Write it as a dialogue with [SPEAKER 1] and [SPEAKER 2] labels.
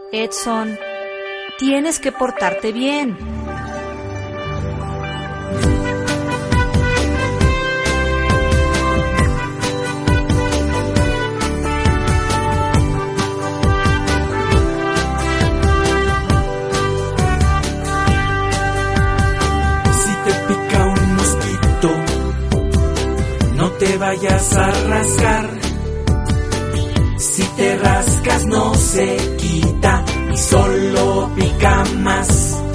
[SPEAKER 1] Edson, tienes que portarte bien.
[SPEAKER 2] Si te pica un mosquito, no te vayas a rascar. Si te rascas no se quita y solo pica más.